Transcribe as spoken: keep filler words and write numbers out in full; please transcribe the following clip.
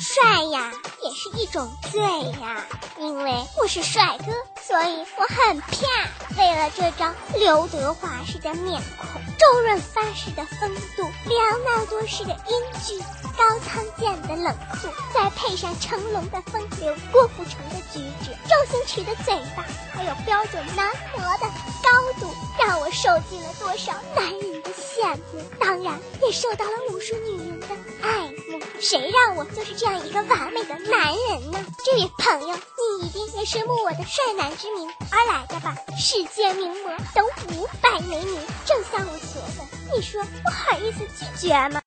帅呀也是一种罪呀，因为我是帅哥，所以我很怕。为了这张刘德华式的面孔，周润发式的风度，里昂纳多式的英俊，高仓健的冷酷，再配上成龙的风流，郭富城的举止，周星驰的嘴巴，还有标准男模的高度，让我受尽了多少男人的羡慕，当然也受到了无数女人的爱慕。谁让我就是这样一个完美的男人呢？这位朋友，你一定也是慕我的帅男之名而来的吧？世界名模都五百没名，正向我学的，你说我好意思拒绝吗？